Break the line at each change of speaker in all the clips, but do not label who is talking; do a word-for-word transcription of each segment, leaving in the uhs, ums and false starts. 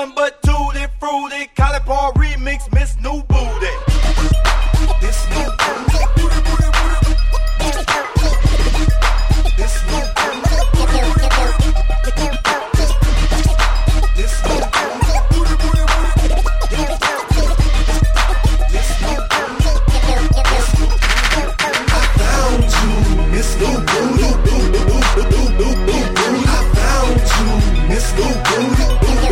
nothing but tutti fruity. California remix, Miss New Booty. This new booty. This new booty. This new I found you, Miss New Booty. I found you, Miss New Booty.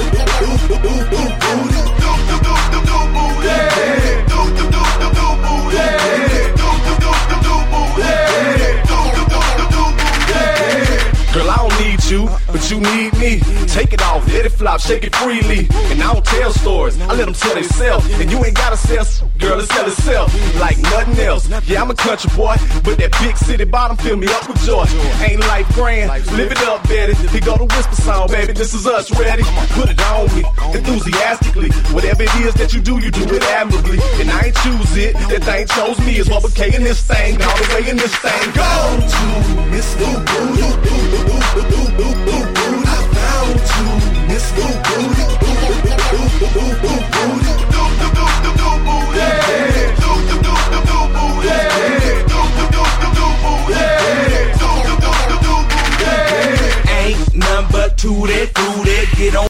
Girl, I don't need you, but you need me. Take it off, let it flop, shake it freely. And I don't tell stories, I let them tell themselves. And you ain't gotta sell, girl, it sell itself like nothing else. Yeah, I'm a country boy, but that big city bottom fill me up with joy. Ain't life grand, live it up, Betty. Here go the whisper song, baby, this is us, ready? Put it on me, enthusiastically. Whatever it is that you do, you do it admirably. And I ain't choose it, that thing chose me. Is what became in this thing, all the way in this thing. Go to Miss New Booty. I found you, Miss New Booty. Ain't nothing but tutti